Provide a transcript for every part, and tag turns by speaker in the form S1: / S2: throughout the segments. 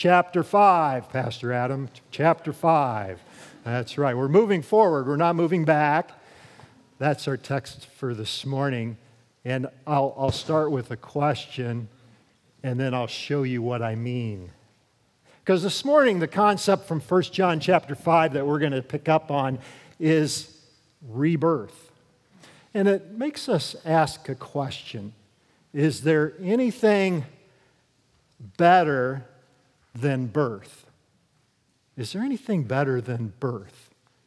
S1: Chapter 5, Pastor Adam, chapter 5. That's right. We're moving forward. We're not moving back. That's our text for this morning. And I'll start with a question, and then I'll show you what I mean. Because this morning, the concept from 1 John chapter 5 that we're going to pick up on is rebirth. And it makes us ask a question. Is there anything better than birth? Is there anything better than birth?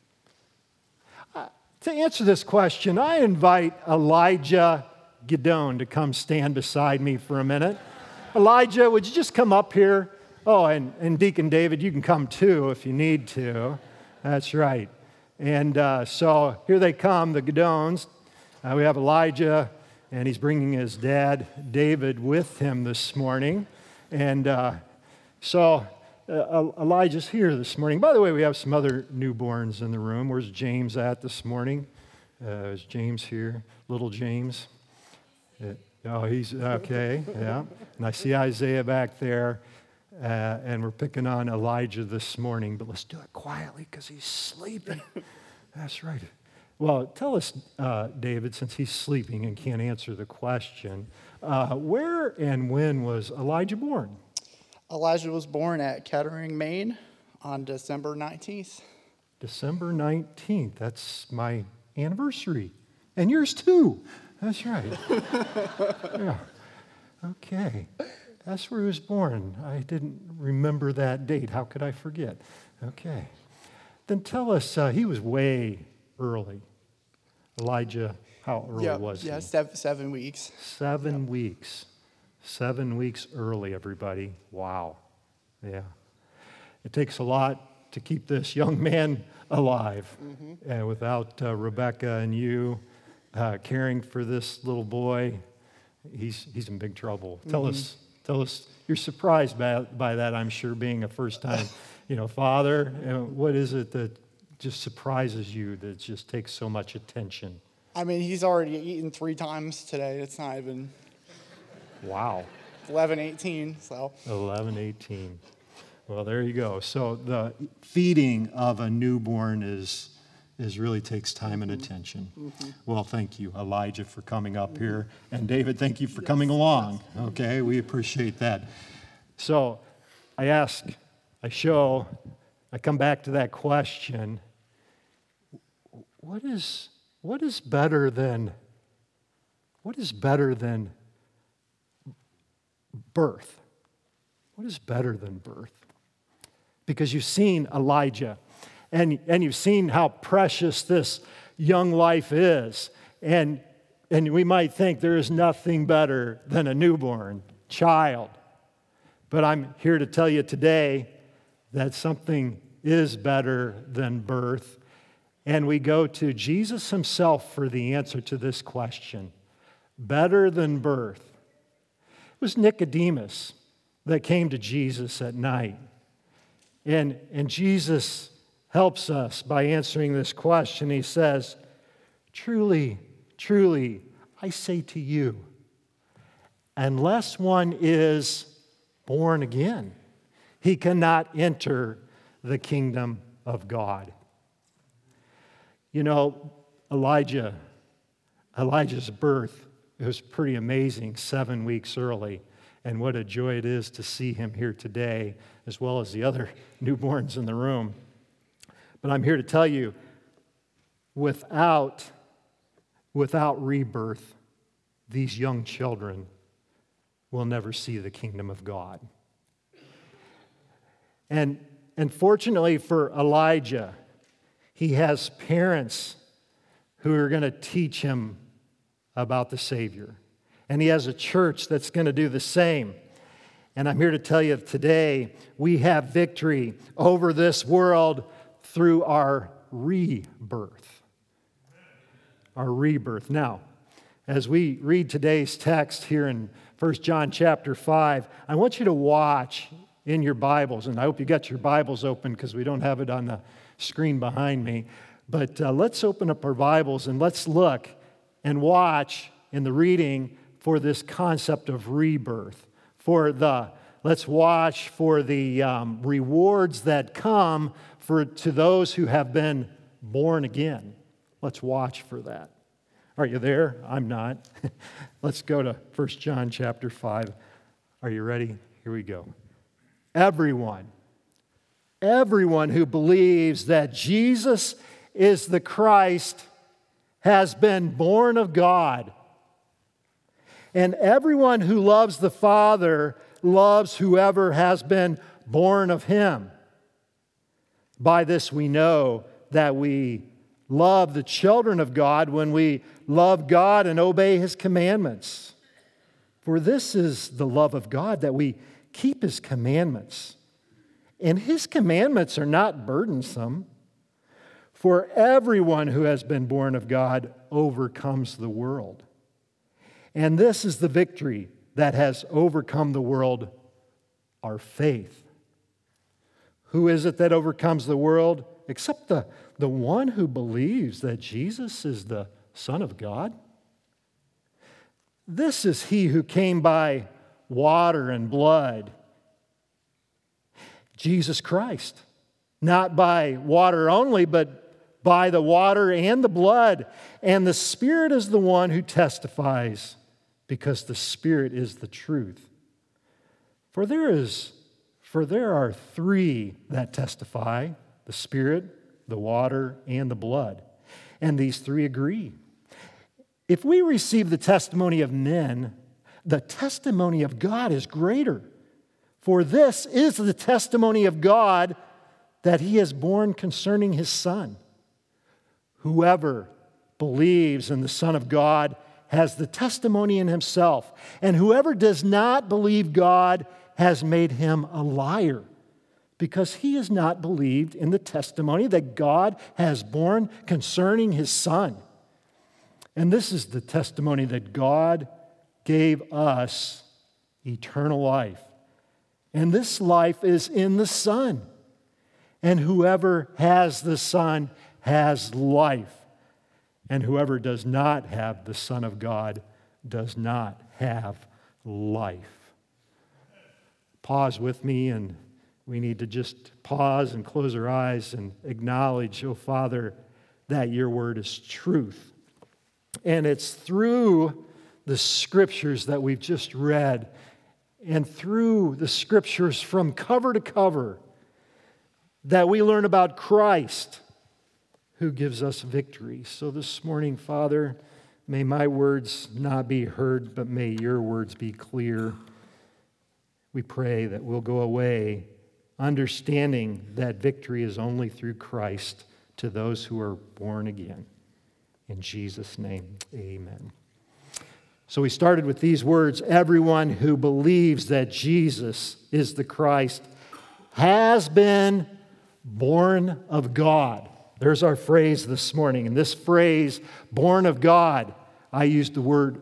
S1: To answer this question, I invite Elijah Gideon to come stand beside me for a minute. Elijah, would you just come up here? Oh, and Deacon David, you can come too if you need to. That's right. And so here they come, the Gideons. We have Elijah, and he's bringing his dad, David, with him this morning. And so Elijah's here this morning. By the way, we have some other newborns in the room. Where's James at this morning? Is James here? Little James? Oh, he's okay, yeah. And I see Isaiah back there, and we're picking on Elijah this morning, but let's do it quietly because he's sleeping. That's right. Well, tell us, David, since he's sleeping and can't answer the question, where and when was Elijah born?
S2: Elijah was born at Kettering, Maine on December 19th.
S1: December 19th. That's my anniversary. And yours too. That's right. Yeah. Okay. That's where he was born. I didn't remember that date. How could I forget? Okay. Then tell us, he was way early. Elijah, how early was he?
S2: Yeah, 7 weeks.
S1: 7 weeks. 7 weeks early, everybody. Wow. Yeah. It takes a lot to keep this young man alive. Mm-hmm. And without Rebecca and you caring for this little boy, he's in big trouble. Mm-hmm. Tell us, you're surprised by that, I'm sure, being a first-time, father. What is it that just surprises you that just takes so much attention?
S2: I mean, he's already eaten 3 times today. It's not even...
S1: Wow.
S2: 11:18, so.
S1: 11:18. Well, there you go. So the feeding of a newborn is really takes time and attention. Mm-hmm. Well, thank you, Elijah, for coming up here. And David, thank you for coming along. Okay, we appreciate that. So I come back to that question. What is better than birth? What is better than birth? Because you've seen Elijah, and you've seen how precious this young life is. And we might think there is nothing better than a newborn child. But I'm here to tell you today that something is better than birth. And we go to Jesus himself for the answer to this question. Better than birth. It was Nicodemus that came to Jesus at night. And Jesus helps us by answering this question. He says, truly, truly, I say to you, unless one is born again, he cannot enter the kingdom of God. Elijah's birth, it was pretty amazing, 7 weeks early. And what a joy it is to see him here today, as well as the other newborns in the room. But I'm here to tell you, without rebirth, these young children will never see the kingdom of God. And fortunately for Elijah, he has parents who are going to teach him about the Savior. And he has a church that's going to do the same. And I'm here to tell you today, we have victory over this world through our rebirth. Our rebirth. Now, as we read today's text here in 1 John chapter 5, I want you to watch in your Bibles, and I hope you got your Bibles open because we don't have it on the screen behind me. But let's open up our Bibles and let's look and watch in the reading for this concept of rebirth, for the let's watch for the rewards that come to those who have been born again. Let's watch for that. Are you there? I'm not. Let's go to 1 John chapter 5. Are you ready? Here we go. Everyone who believes that Jesus is the Christ has been born of God. And everyone who loves the Father loves whoever has been born of him. By this we know that we love the children of God when we love God and obey his commandments. For this is the love of God, that we keep his commandments. And his commandments are not burdensome. For everyone who has been born of God overcomes the world. And this is the victory that has overcome the world, our faith. Who is it that overcomes the world? Except the one who believes that Jesus is the Son of God. This is he who came by water and blood, Jesus Christ. Not by water only, but by the water and the blood. And the Spirit is the one who testifies, because the Spirit is the truth. For there are three that testify: the Spirit, the water, and the blood. And these three agree. If we receive the testimony of men, the testimony of God is greater. For this is the testimony of God, that he has borne concerning his Son. Whoever believes in the Son of God has the testimony in himself. And whoever does not believe God has made him a liar, because he has not believed in the testimony that God has borne concerning his Son. And this is the testimony that God gave us eternal life. And this life is in the Son. And whoever has the Son has life. And whoever does not have the Son of God does not have life. Pause with me, and we need to just pause and close our eyes and acknowledge, oh Father, that your word is truth. And it's through the scriptures that we've just read, and through the scriptures from cover to cover, that we learn about Christ, who gives us victory. So this morning, Father, may my words not be heard, but may your words be clear. We pray that we'll go away understanding that victory is only through Christ to those who are born again. In Jesus' name, amen. So we started with these words: everyone who believes that Jesus is the Christ has been born of God. There's our phrase this morning. And this phrase, born of God, I used the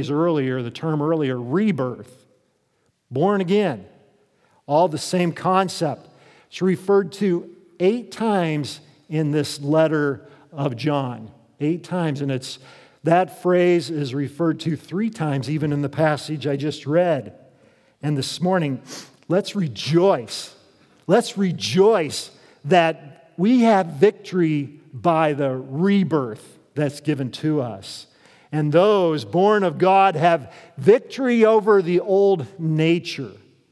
S1: term earlier, rebirth. Born again. All the same concept. It's referred to 8 times in this letter of John. 8 times. And that phrase is referred to 3 times even in the passage I just read. And this morning, let's rejoice. Let's rejoice that we have victory by the rebirth that's given to us. And those born of God have victory over the old nature.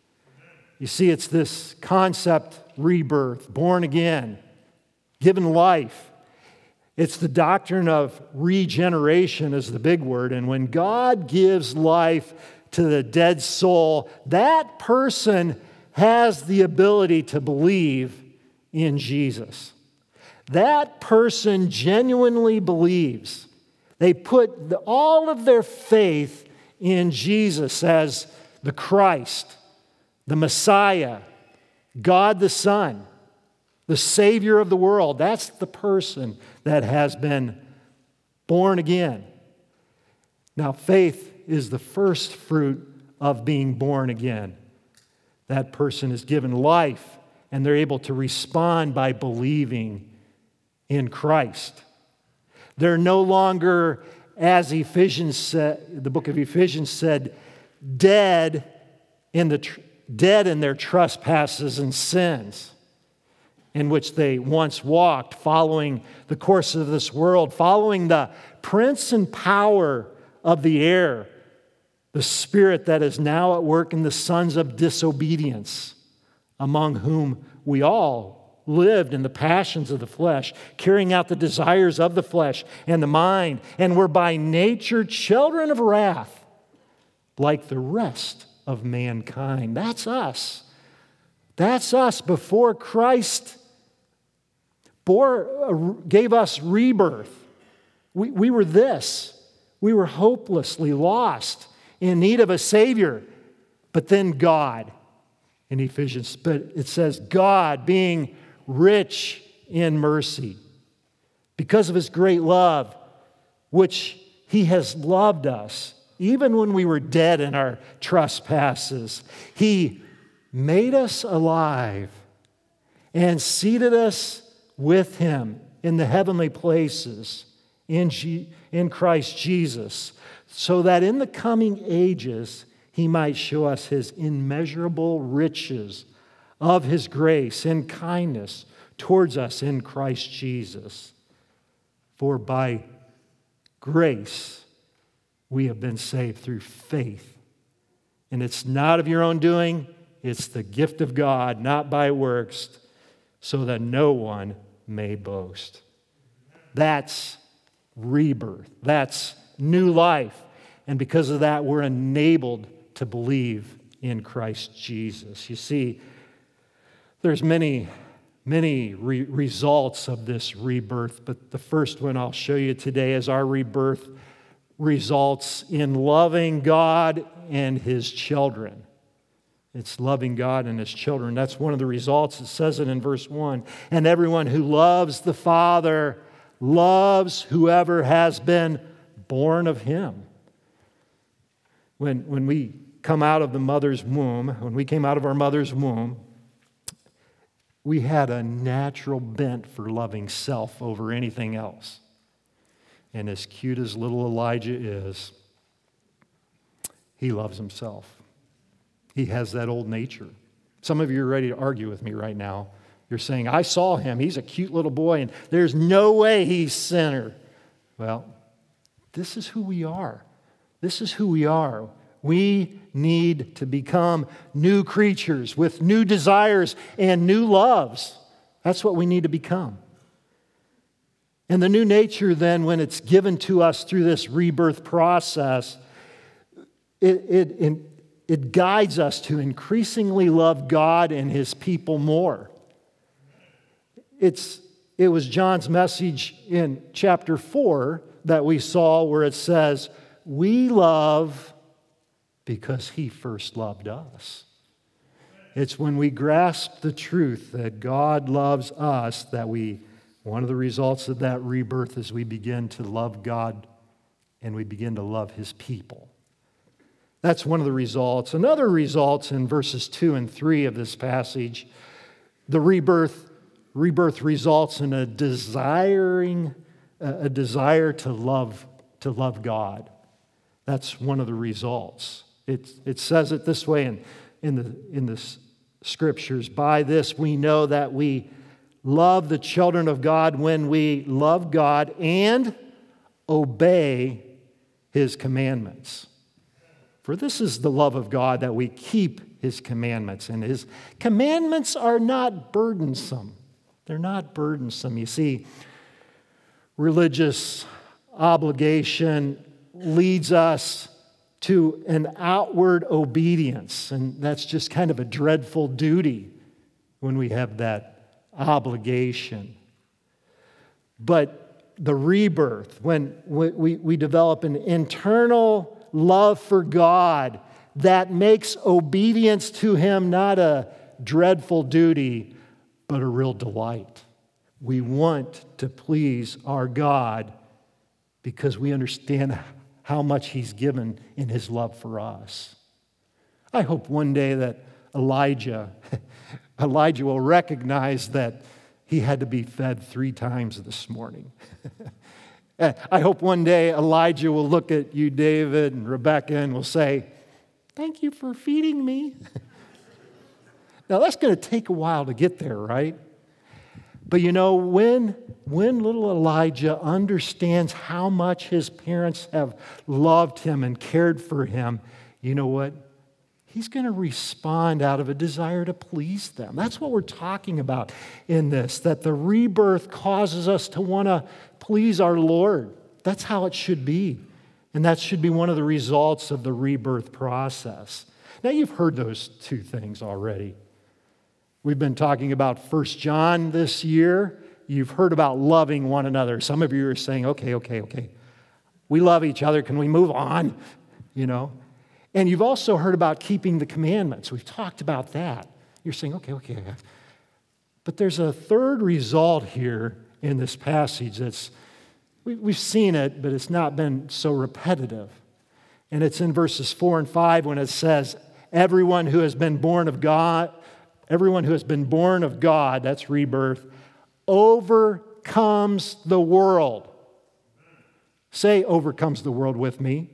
S1: You see, it's this concept, rebirth, born again, given life. It's the doctrine of regeneration is the big word. And when God gives life to the dead soul, that person has the ability to believe in Jesus. That person genuinely believes. They put all of their faith in Jesus as the Christ, the Messiah, God the Son, the Savior of the world. That's the person that has been born again. Now, faith is the first fruit of being born again. That person is given life, and they're able to respond by believing in Christ. They're no longer, as the book of Ephesians said, dead in the dead in their trespasses and sins, in which they once walked, following the course of this world, following the prince and power of the air, the spirit that is now at work in the sons of disobedience, among whom we all lived in the passions of the flesh, carrying out the desires of the flesh and the mind, and were by nature children of wrath, like the rest of mankind. That's us. That's us before Christ gave us rebirth. We were this. We were hopelessly lost, in need of a Savior. But then God, in Ephesians, but it says, God being rich in mercy, because of his great love, which he has loved us, even when we were dead in our trespasses, he made us alive and seated us with him in the heavenly places in Christ Jesus, so that in the coming ages he might show us his immeasurable riches of his grace and kindness towards us in Christ Jesus. For by grace we have been saved through faith. And it's not of your own doing, it's the gift of God, not by works, so that no one may boast. That's rebirth. That's new life. And because of that, we're enabled to believe in Christ Jesus. You see, there's many results of this rebirth, but the first one I'll show you today is our rebirth results in loving God and his children. It's loving God and his children. That's one of the results. It says it in verse 1. And everyone who loves the Father loves whoever has been born of him. When we come out of the mother's womb, when we came out of our mother's womb, we had a natural bent for loving self over anything else. And as cute as little Elijah is, he loves himself. He has that old nature. Some of you are ready to argue with me right now. You're saying, I saw him. He's a cute little boy, and there's no way he's sinner. Well, this is who we are. This is who we are. We need to become new creatures with new desires and new loves. That's what we need to become. And the new nature then, when it's given to us through this rebirth process, it guides us to increasingly love God and his people more. It was John's message in chapter 4 that we saw where it says, we love because he first loved us. It's when we grasp the truth that God loves us that one of the results of that rebirth is we begin to love God and we begin to love his people. That's one of the results. Another result in verses 2 and 3 of this passage, the rebirth results in a desire to love God. That's one of the results. It says it this way in the scriptures. By this we know that we love the children of God when we love God and obey his commandments. For this is the love of God, that we keep his commandments. And his commandments are not burdensome. They're not burdensome. You see, religious obligation leads us to an outward obedience. And that's just kind of a dreadful duty when we have that obligation. But the rebirth, when we develop an internal love for God that makes obedience to him not a dreadful duty, but a real delight. We want to please our God because we understand how much he's given in his love for us. I hope one day that Elijah will recognize that he had to be fed 3 times this morning. I hope one day Elijah will look at you, David, and Rebecca, and will say, thank you for feeding me. Now, that's going to take a while to get there, right? But you know, when little Elijah understands how much his parents have loved him and cared for him, you know what? He's going to respond out of a desire to please them. That's what we're talking about in this, that the rebirth causes us to want to please our Lord. That's how it should be. And that should be one of the results of the rebirth process. Now, you've heard those two things already. We've been talking about 1 John this year. You've heard about loving one another. Some of you are saying, okay. We love each other. Can we move on? You know? And you've also heard about keeping the commandments. We've talked about that. You're saying, okay. But there's a third result here in this passage that's, we've seen it, but it's not been so repetitive. And it's in verses 4 and 5 when it says, everyone who has been born of God, that's rebirth, overcomes the world. Say overcomes the world with me.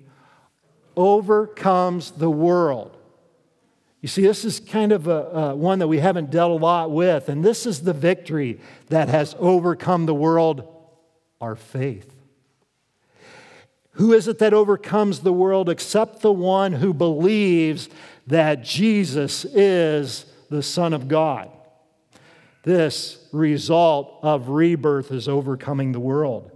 S1: Overcomes the world. You see, this is kind of one that we haven't dealt a lot with, and this is the victory that has overcome the world, our faith. Who is it that overcomes the world except the one who believes that Jesus is the Son of God? This result of rebirth is overcoming the world.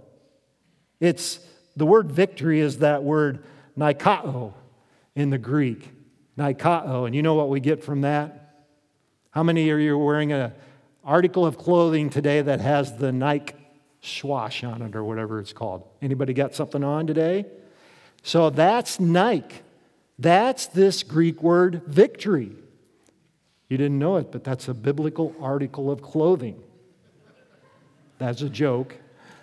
S1: The word victory is that word nikao in the Greek. Nikao. And you know what we get from that? How many of you are wearing an article of clothing today that has the Nike swash on it or whatever it's called? Anybody got something on today? So that's Nike. That's this Greek word victory. You didn't know it, but that's a biblical article of clothing. That's a joke.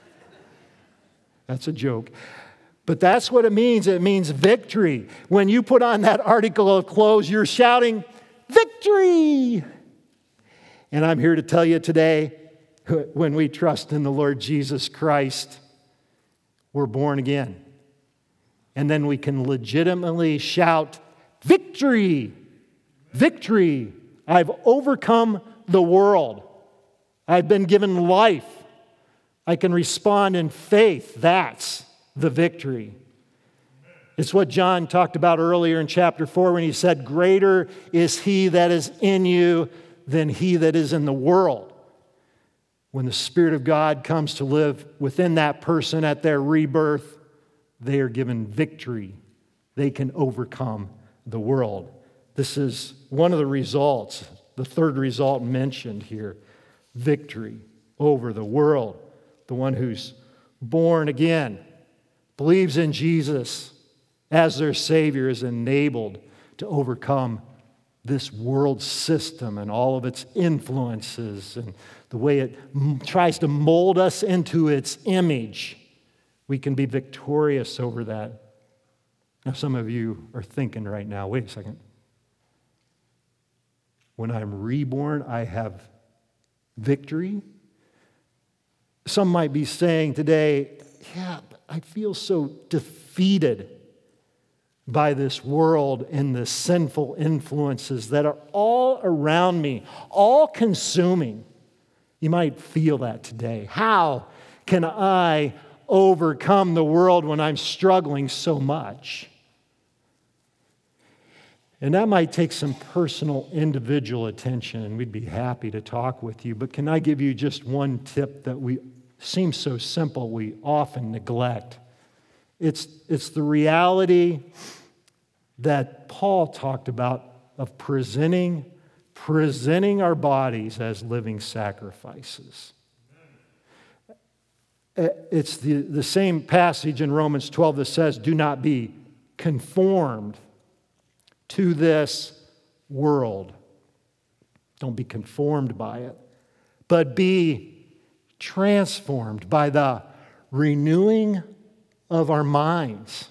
S1: That's a joke. But that's what it means. It means victory. When you put on that article of clothes, you're shouting, victory! And I'm here to tell you today, when we trust in the Lord Jesus Christ, we're born again. And then we can legitimately shout, victory! Victory! I've overcome the world. I've been given life. I can respond in faith. That's the victory. It's what John talked about earlier in chapter 4 when he said, greater is he that is in you than he that is in the world. When the Spirit of God comes to live within that person at their rebirth, they are given victory. They can overcome the world. This is one of the results, the third result mentioned here, victory over the world. The one who's born again, believes in Jesus as their Savior, is enabled to overcome this world system and all of its influences and the way it tries to mold us into its image. We can be victorious over that. Now, some of you are thinking right now, wait a second. When I'm reborn, I have victory? Some might be saying today, yeah, I feel so defeated by this world and the sinful influences that are all around me, all consuming. You might feel that today. How can I overcome the world when I'm struggling so much? And that might take some personal, individual attention, and we'd be happy to talk with you. But can I give you just one tip that seems so simple, we often neglect? It's the reality that Paul talked about of presenting our bodies as living sacrifices. It's the same passage in Romans 12 that says, do not be conformed to this world. Don't be conformed by it, but be transformed by the renewing of our minds.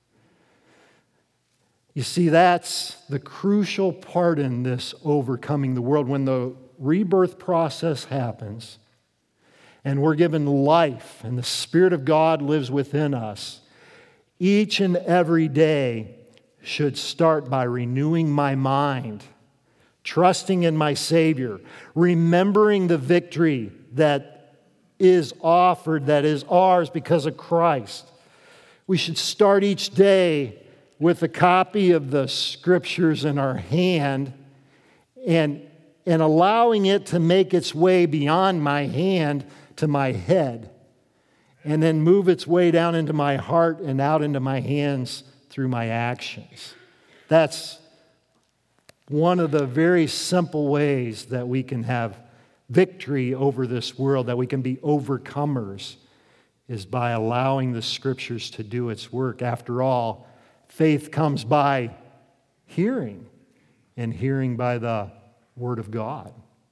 S1: You see, that's the crucial part in this overcoming the world. When the rebirth process happens and we're given life and the Spirit of God lives within us, each and every day should start by renewing my mind, trusting in my Savior, remembering the victory that is offered, that is ours because of Christ. We should start each day with a copy of the Scriptures in our hand and allowing it to make its way beyond my hand to my head, and then move its way down into my heart and out into my hands through my actions. That's one of the very simple ways that we can have victory over this world, that we can be overcomers, is by allowing the Scriptures to do its work. After all, faith comes by hearing, and hearing by the Word of God.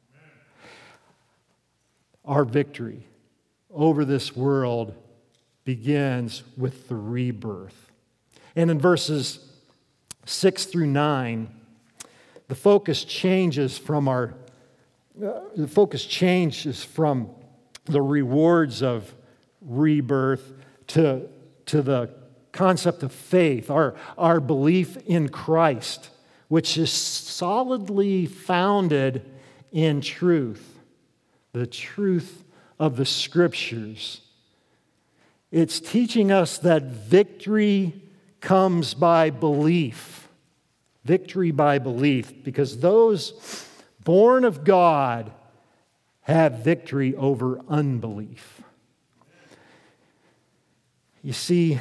S1: Our victory over this world begins with the rebirth. And in verses 6 through 9, the focus changes from the rewards of rebirth to the concept of faith, our belief in Christ, which is solidly founded in truth, the truth of the Scriptures. It's teaching us that victory comes by belief. Victory by belief, because those born of God have victory over unbelief. You see,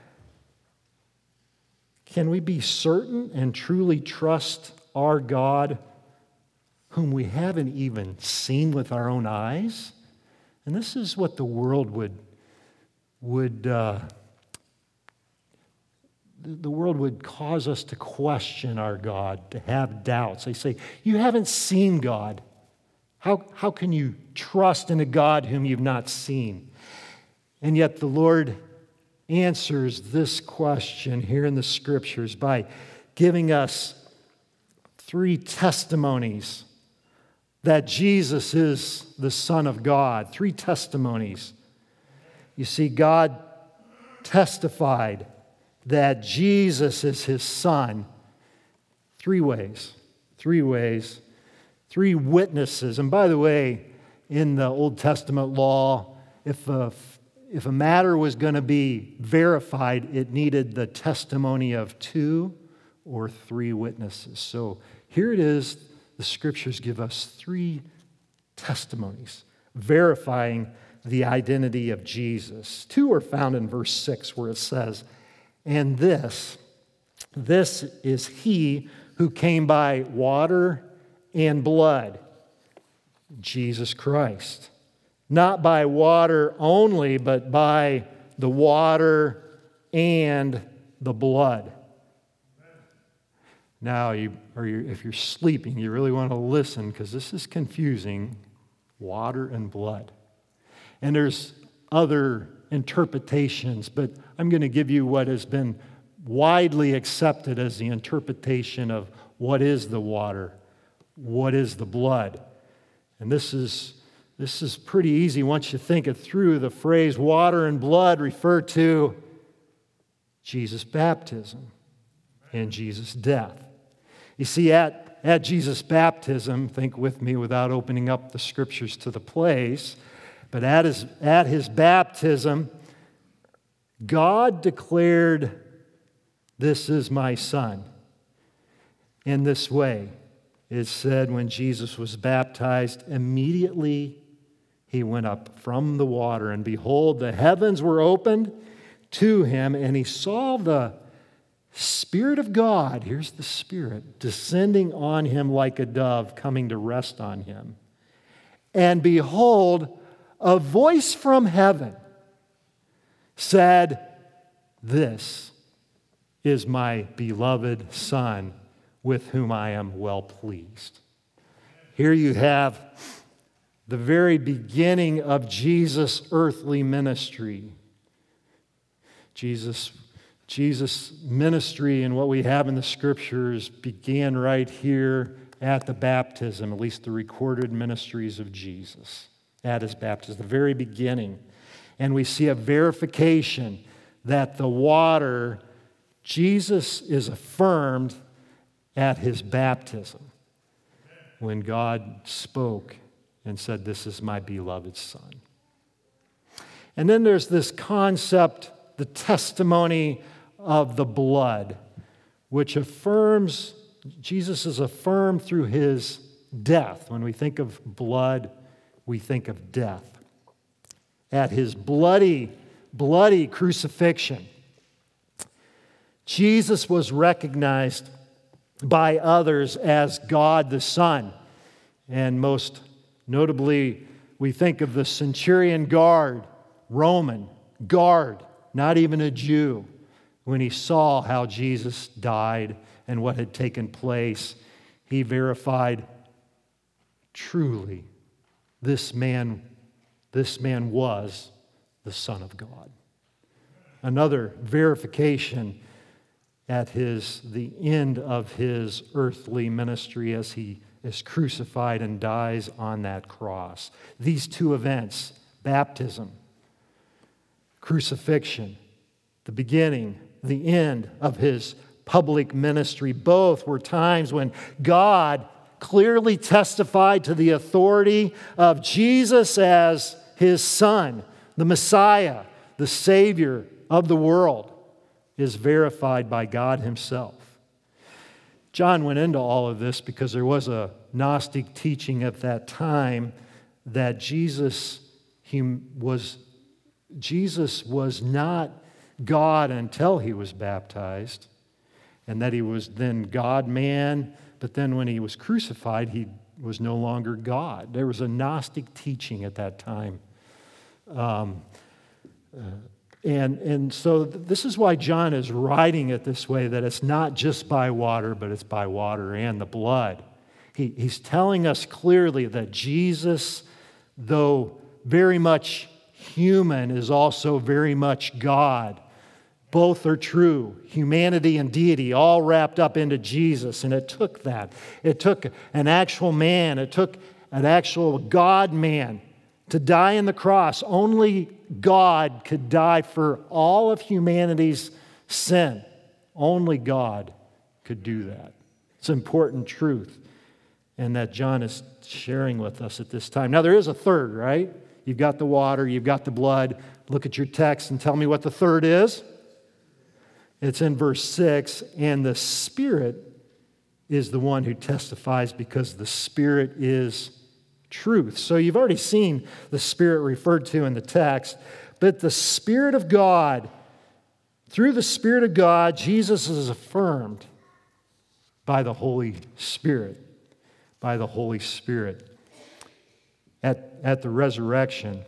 S1: can we be certain and truly trust our God, whom we haven't even seen with our own eyes? And this is what the world would cause us to question our God, to have doubts. They say, you haven't seen God. How can you trust in a God whom you've not seen? And yet the Lord answers this question here in the Scriptures by giving us 3 testimonies that Jesus is the Son of God. 3 testimonies. You see, God testified that Jesus is His Son 3 ways. 3 ways. 3 witnesses. And by the way, in the Old Testament law, if a matter was going to be verified, it needed the testimony of 2 or 3 witnesses. So here it is. The Scriptures give us 3 testimonies verifying the identity of Jesus. 2 are found in verse 6, where it says, and this is He who came by water and blood, Jesus Christ. Not by water only, but by the water and the blood. Now, if you're sleeping, you really want to listen, because this is confusing. Water and blood. And there's other interpretations, but I'm going to give you what has been widely accepted as the interpretation of what is the water, what is the blood. And this is pretty easy once you think it through. The phrase water and blood refer to Jesus' baptism and Jesus' death. You see, at Jesus' baptism, think with me without opening up the Scriptures to the place, but at his baptism, God declared, "This is my Son." In this way, it said when Jesus was baptized, immediately He went up from the water, and behold, the heavens were opened to Him, and He saw the Spirit of God, here's the Spirit, descending on Him like a dove, coming to rest on Him. And behold, a voice from heaven said, "This is my beloved Son, with whom I am well pleased." Here you have the very beginning of Jesus' earthly ministry. Jesus' ministry and what we have in the Scriptures began right here at the baptism, at least the recorded ministries of Jesus at His baptism, the very beginning. And we see a verification that the water, Jesus is affirmed at His baptism. when God spoke and said, "This is my beloved Son." And then there's this concept, the testimony of the blood, which affirms, Jesus is affirmed through his death. When we think of blood, we think of death. At his bloody crucifixion, Jesus was recognized by others as God the Son. And most notably, we think of the centurion guard, Roman guard, not even a Jew, when he saw how Jesus died and what had taken place. He verified, truly, this man was the Son of God. Another verification at the end of his earthly ministry as he is crucified and dies on that cross. These two events, baptism, crucifixion, the beginning, the end of his public ministry, both were times when God clearly testified to the authority of Jesus as his Son, the Messiah, the Savior of the world, is verified by God himself. John went into all of this because there was a Gnostic teaching at that time that Jesus was not God until he was baptized, and that he was then God-man, but then when he was crucified, he was no longer God. There was a Gnostic teaching at that time. And so this is why John is writing it this way, that it's not just by water, but it's by water and the blood. He's telling us clearly that Jesus, though very much human, is also very much God. Both are true, humanity and deity, all wrapped up into Jesus. And it took that. It took an actual man, it took an actual God-man to die on the cross. Only God could die for all of humanity's sin. Only God could do that. It's an important truth, and that John is sharing with us at this time. Now, there is a third, right? You've got the water, you've got the blood. Look at your text and tell me what the third is. It's in verse 6, and the Spirit is the one who testifies, because the Spirit is truth. So you've already seen the Spirit referred to in the text, but the Spirit of God, through the Spirit of God, Jesus is affirmed by the Holy Spirit. By the Holy Spirit. At the resurrection,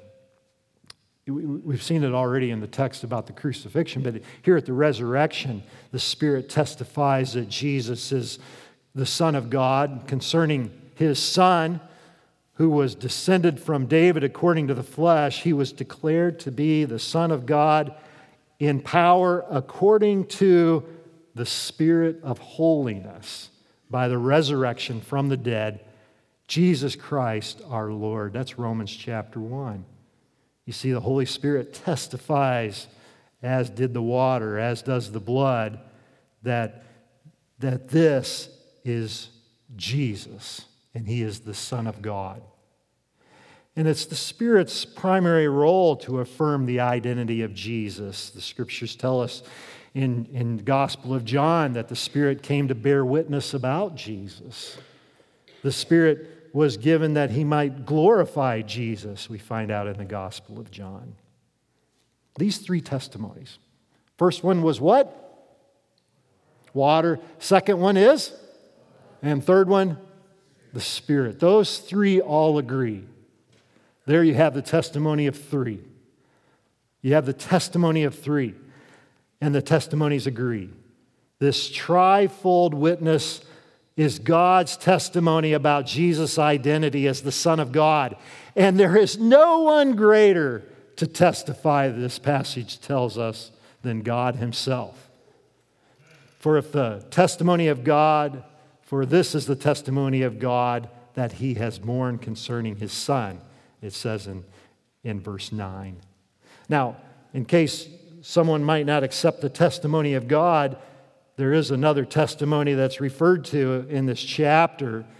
S1: we've seen it already in the text about the crucifixion, but here at the resurrection, the Spirit testifies that Jesus is the Son of God concerning his Son, who was descended from David according to the flesh. He was declared to be the Son of God in power according to the Spirit of holiness by the resurrection from the dead, Jesus Christ our Lord. That's Romans chapter 1. You see, the Holy Spirit testifies, as did the water, as does the blood, that this is Jesus, and he is the Son of God. And it's the Spirit's primary role to affirm the identity of Jesus. The Scriptures tell us in the Gospel of John that the Spirit came to bear witness about Jesus. The Spirit was given that he might glorify Jesus, we find out in the Gospel of John. These three testimonies. First one was what? Water. Second one is? And third one? The Spirit. Those three all agree. There you have the testimony of three. You have the testimony of three, and the testimonies agree. This trifold witness is God's testimony about Jesus' identity as the Son of God. And there is no one greater to testify, this passage tells us, than God himself. For if the testimony of God, for this is the testimony of God that he has borne concerning his Son, it says in verse 9. Now, in case someone might not accept the testimony of God, there is another testimony that's referred to in this chapter,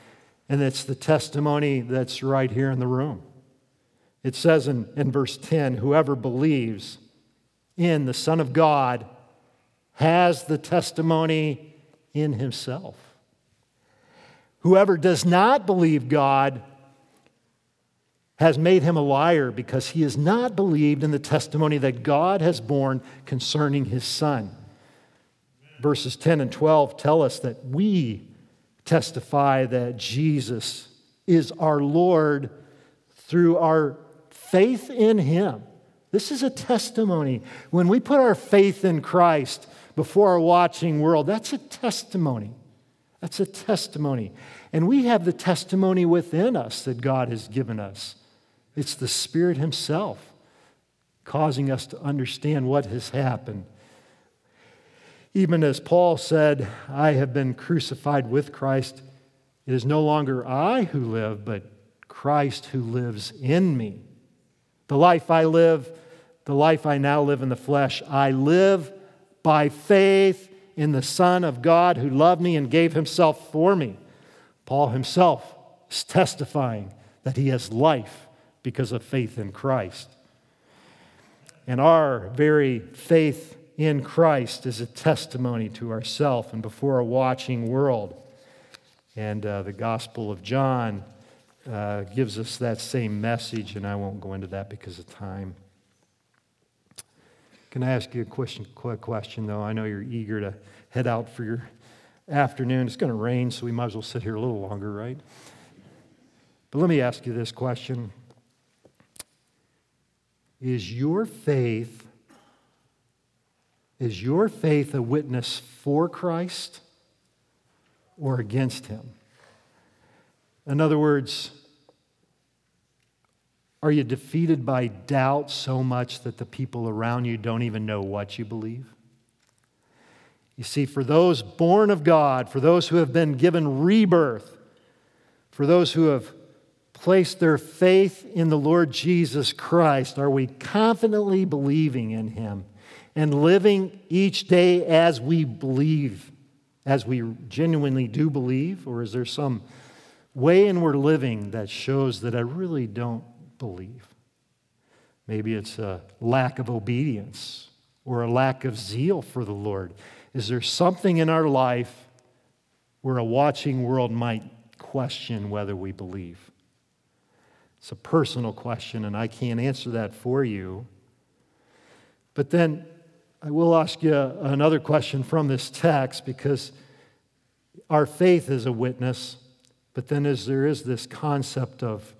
S1: And it's the testimony that's right here in the room. It says in verse 10, whoever believes in the Son of God has the testimony in himself. Whoever does not believe God has made him a liar because he has not believed in the testimony that God has borne concerning his Son. Verses 10 and 12 tell us that we testify that Jesus is our Lord through our faith in him. This is a testimony. When we put our faith in Christ before our watching world, that's a testimony. That's a testimony. And we have the testimony within us that God has given us. It's the Spirit himself causing us to understand what has happened. Even as Paul said, I have been crucified with Christ. It is no longer I who live, but Christ who lives in me. The life I live, the life I now live in the flesh, I live by faith in the Son of God who loved me and gave himself for me. Paul himself is testifying that he has life because of faith in Christ. And our very faith in Christ is a testimony to ourselves and before a watching world. And the Gospel of John gives us that same message, and I won't go into that because of time. Can I ask you a quick question, though? I know you're eager to head out for your afternoon. It's going to rain, so we might as well sit here a little longer, right? But let me ask you this question. Is your faith a witness for Christ or against him? In other words, are you defeated by doubt so much that the people around you don't even know what you believe? You see, for those born of God, for those who have been given rebirth, for those who have placed their faith in the Lord Jesus Christ, are we confidently believing in him and living each day as we believe, as we genuinely do believe? Or is there some way in we're living that shows that I really don't believe? Maybe it's a lack of obedience or a lack of zeal for the Lord. Is there something in our life where a watching world might question whether we believe? It's a personal question, and I can't answer that for you. But then I will ask you another question from this text, because our faith is a witness, but then there is this concept of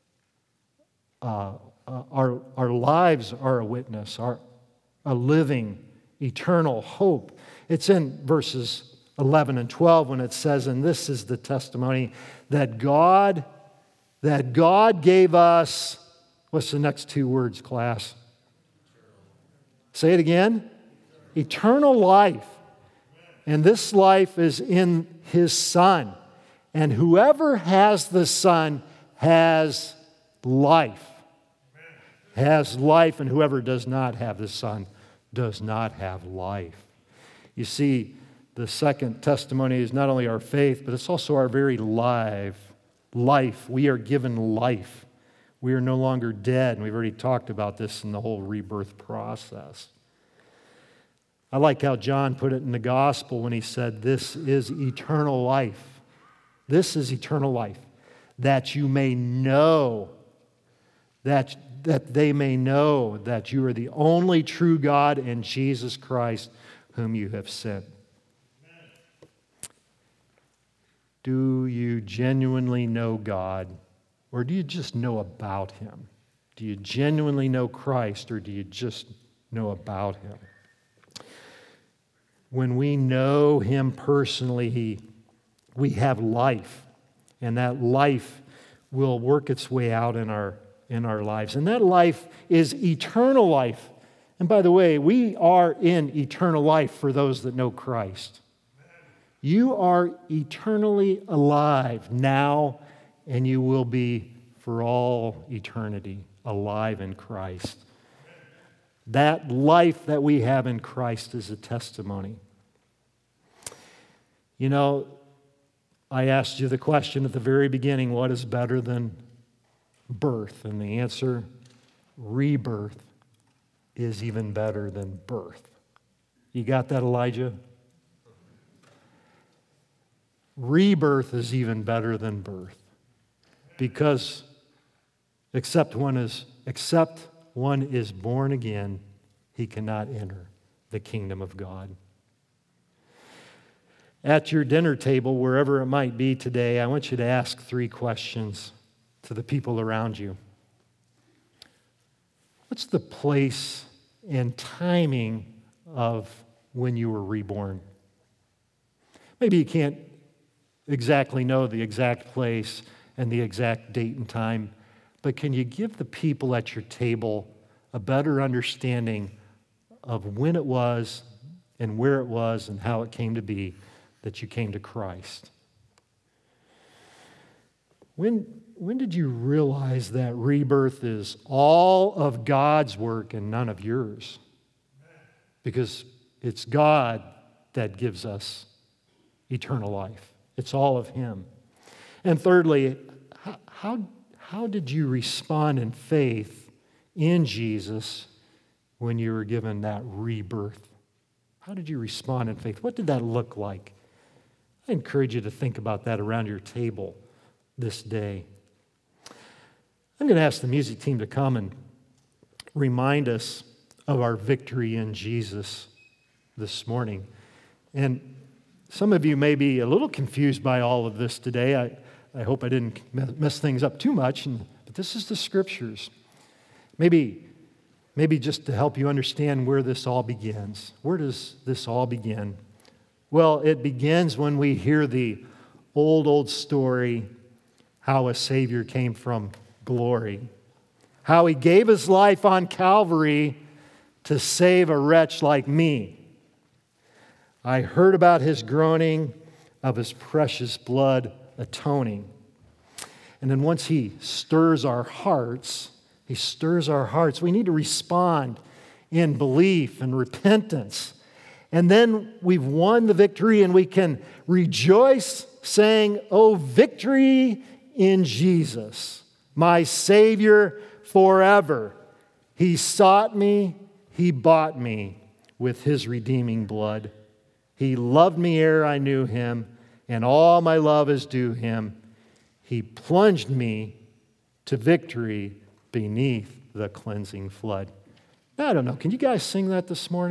S1: our lives are a witness, a living, eternal hope. It's in verses 11 and 12 when it says, and this is the testimony, that God gave us, what's the next two words, class? Say it again. Eternal life. And this life is in his Son. And whoever has the Son has life. Has life, and whoever does not have the Son does not have life. You see, the second testimony is not only our faith, but it's also our very life. We are given life. We are no longer dead, and we've already talked about this in the whole rebirth process. I like how John put it in the gospel when he said, this is eternal life. This is eternal life, that you may know, that they may know that you are the only true God and Jesus Christ whom you have sent. Do you genuinely know God, or do you just know about him? Do you genuinely know Christ, or do you just know about him? When we know him personally, we have life, and that life will work its way out in our lives. And that life is eternal life. And by the way, we are in eternal life for those that know Christ. You are eternally alive now, and you will be for all eternity alive in Christ. That life that we have in Christ is a testimony. You know, I asked you the question at the very beginning, what is better than birth? And the answer, rebirth, is even better than birth. You got that, Elijah? Rebirth is even better than birth. Because except one is born again, he cannot enter the kingdom of God. At your dinner table, wherever it might be today, I want you to ask 3 questions to the people around you. What's the place and timing of when you were reborn? Maybe you can't exactly know the exact place and the exact date and time, but can you give the people at your table a better understanding of when it was and where it was and how it came to be that you came to Christ? When did you realize that rebirth is all of God's work and none of yours? Because it's God that gives us eternal life. It's all of Him. And thirdly, how did you respond in faith in Jesus when you were given that rebirth? How did you respond in faith? What did that look like? I encourage you to think about that around your table this day. I'm going to ask the music team to come and remind us of our victory in Jesus this morning. And some of you may be a little confused by all of this today. I hope I didn't mess things up too much, but this is the Scriptures. Maybe just to help you understand where this all begins. Where does this all begin? Well, it begins when we hear the old story, how a Savior came from glory, how He gave His life on Calvary to save a wretch like me. I heard about His groaning, of His precious blood atoning. And then once He stirs our hearts, we need to respond in belief and repentance. And then we've won the victory and we can rejoice saying, "Oh, victory in Jesus, my Savior forever. He sought me, He bought me with His redeeming blood. He loved me ere I knew Him, and all my love is due Him. He plunged me to victory beneath the cleansing flood." Now, I don't know, can you guys sing that this morning?